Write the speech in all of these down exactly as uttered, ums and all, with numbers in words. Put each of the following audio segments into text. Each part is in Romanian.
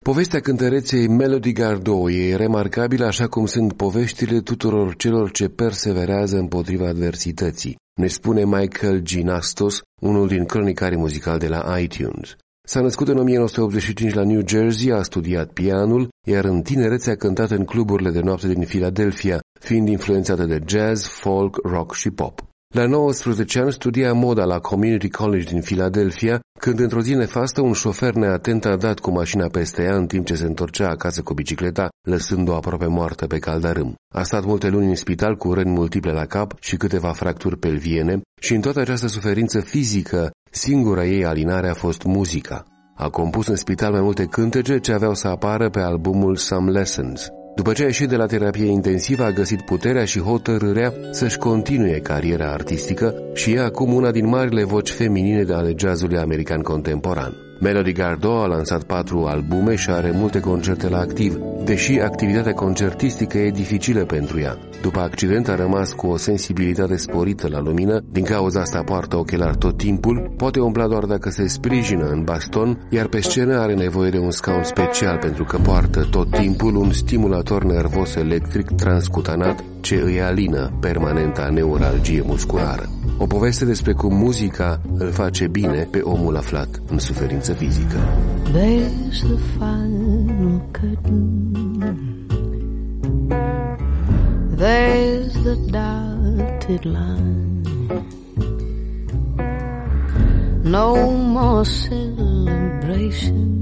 Povestea cântăreței Melody Gardot e remarcabilă, așa cum sunt poveștile tuturor celor ce perseverează împotriva adversității, ne spune Michael Ginastos, unul din cronicarii muzicali de la iTunes. S-a născut în nouăsprezece optzeci și cinci la New Jersey, a studiat pianul, iar în tinerețe a cântat în cluburile de noapte din Philadelphia, fiind influențată de jazz, folk, rock și pop. La nouăsprezece ani studia moda la Community College din Philadelphia, când într-o zi nefastă un șofer neatent a dat cu mașina peste ea în timp ce se întorcea acasă cu bicicleta, lăsând-o aproape moartă pe caldarâm. A stat multe luni în spital cu răni multiple la cap și câteva fracturi pelviene și în toată această suferință fizică, singura ei alinare a fost muzica. A compus în spital mai multe cântece ce aveau să apară pe albumul Some Lessons. După ce a ieșit de la terapie intensivă, a găsit puterea și hotărârea să-și continue cariera artistică și e acum una din marile voci feminine ale jazzului american contemporan. Melody Gardot a lansat patru albume și are multe concerte la activ, deși activitatea concertistică e dificilă pentru ea. După accident a rămas cu o sensibilitate sporită la lumină, din cauza asta poartă ochelari tot timpul, poate umbla doar dacă se sprijină în baston, iar pe scenă are nevoie de un scaun special pentru că poartă tot timpul un stimulator nervos electric transcutanat ce îi alină permanenta neuralgie musculară. O poveste despre cum muzica îl face bine pe omul aflat în suferință fizică. There's the final curtain. There's the dotted line. No more celebration.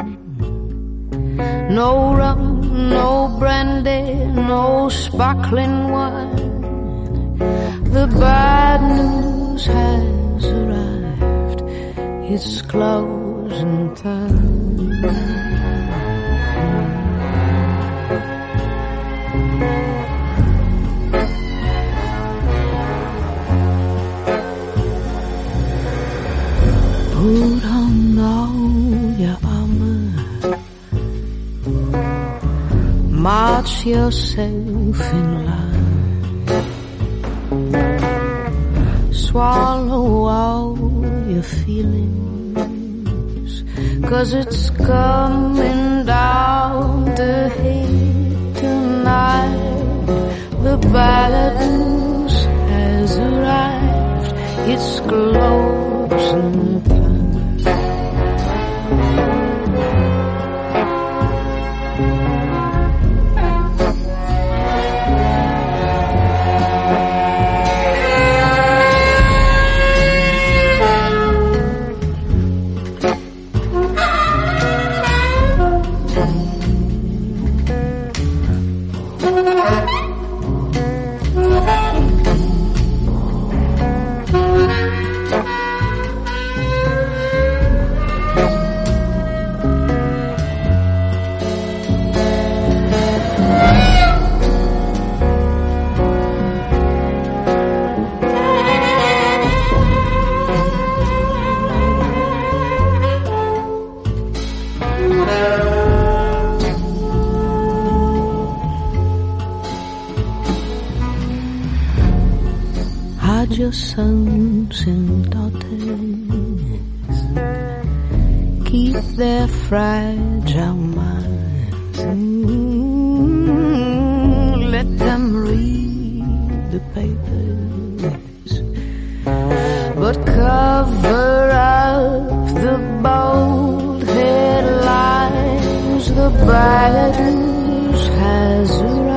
No rum, no brandy, no sparkling wine. The bad news has arrived. It's closing time. Put on all your armor. March yourself in line. Swallow all your feelings, 'cause it's coming down to hit tonight. The bad news has arrived. It's closing time. Hide your sons and daughters, keep their fragile minds. Mm, let them read the papers, but cover up the bold headlines. The bad news has arrived.